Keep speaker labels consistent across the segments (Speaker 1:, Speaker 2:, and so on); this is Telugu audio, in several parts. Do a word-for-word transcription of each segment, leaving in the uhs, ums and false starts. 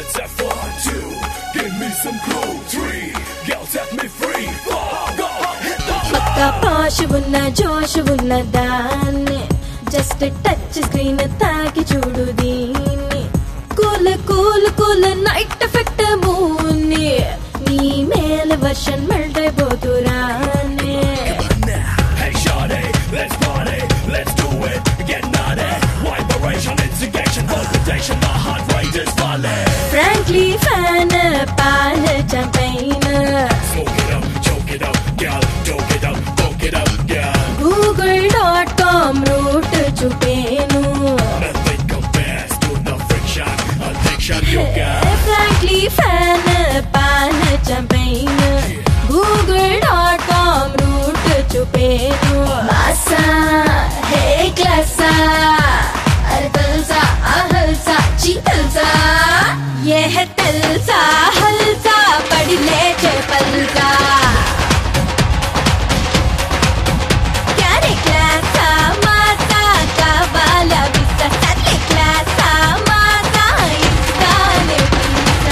Speaker 1: let's have fun. Two, give me some crew. Three, girls set me free. Four, go, hit the floor.
Speaker 2: పక్క పాష్ ఉన్న జోష్ ఉన్న దాన్ని జస్ట్ టచ్ స్క్రీన్ తాకి చూడు దీన్ని cool cool cool night effect మూన్ని నీ మేల్ వర్షన్ మెల్ట్ అయిపోతురానే.
Speaker 1: Hey shawty, let's party, let's do it, get naughty. Vibration, instigation, palpitation, my heart rate is falling.
Speaker 2: Frankly fan pan champagne.
Speaker 1: Smoke it up, choke it up, girl, choke it up, poke it up, girl.
Speaker 2: Google dot com route chupenu.
Speaker 1: Nothing compares to the friction, addiction you got.
Speaker 2: Frankly fan pan champagne. Google dot com route chupenu. Massa hey classa. अरे तलसा हलसा ची तलसा ये है तलसा हलसा पढ़ ले चे पलसा क्या रे क्लासा माता का वाला बिस्सा सले क्लासा माता इसका ने पिसा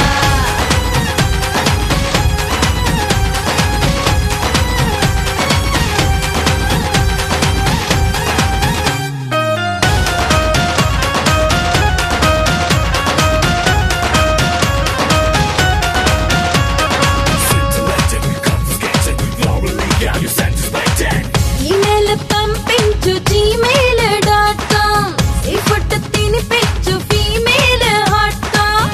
Speaker 2: ఈమెయిల్ పంపించు జీమెయిల్ డాట్ కామ్ ఈ ఫోటో తినిపించు ఫీమేల్ హాట్ కామ్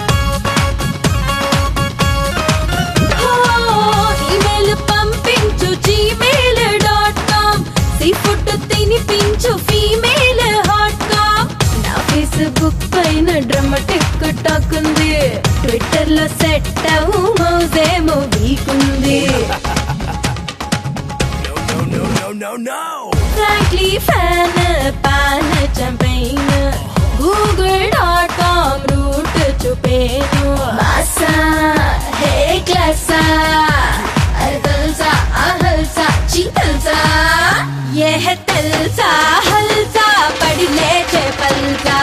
Speaker 2: ఈమెయిల్ పంపించు జీమెయిల్ డాట్ కామ్ ఈ ఫోటో తినిపించు ఫీమేల్ హాట్ కామ్ నా ఫేస్బుక్ పైన డ్రమ్ టిక్ టాక్ ఉంది ట్విట్టర్ లో సెట్ అవు మౌజేమో వీకుంది.
Speaker 1: No, no, no, no.
Speaker 2: Frankly fan pan champagne. Google dot com route chupenu. Massa hey classa. अरे तलसा हलसा ची तलसा ये है तलसा हलसा पढ़ ले चे पलसा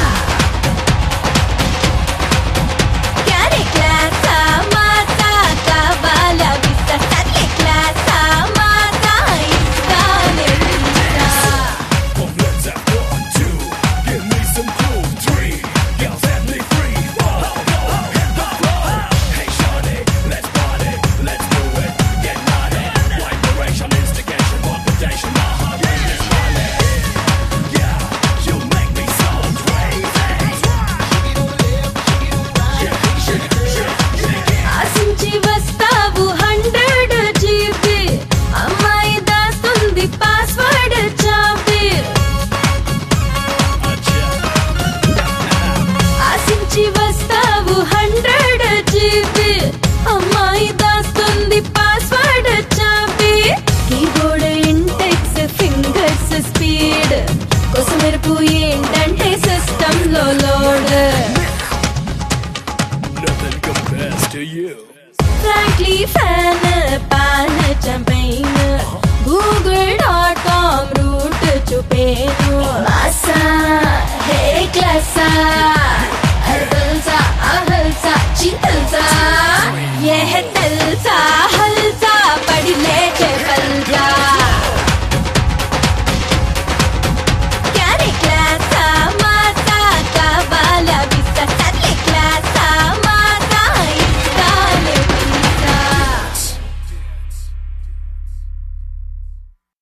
Speaker 2: क्या रे क्लासा माता का वाला बिस्सा सले क्लासा माता इसका ने पिसा
Speaker 1: Oh, let's have one, two, give me some crew. Three, girls set me free. Four, go, hit the floor. Hey shawty, let's party, let's do it, get naughty. Vibration, instigation, palpitation, my heart rate is falling. Yeah, you make me so crazy.
Speaker 2: ఆశించి వస్తావు హండ్రెడ్ జీబీ అమ్మాయి దాస్తుంది పాస్వర్డ్ చాపి ఆశించి వస్తావు హండ్రెడ్ జీబీ అమ్మాయి దాస్తుంది పాస్వర్డ్ చాపి కీబోర్డ్ ఇండెక్స్ ఫింగర్స్ స్పీడ్ కొసమెరుపు ఏంటంటే సిస్టమ్ లో load.
Speaker 1: Nothing compares to you.
Speaker 2: Frankly fan pan champagne. Google dot com route chupenu. Massa hey classa.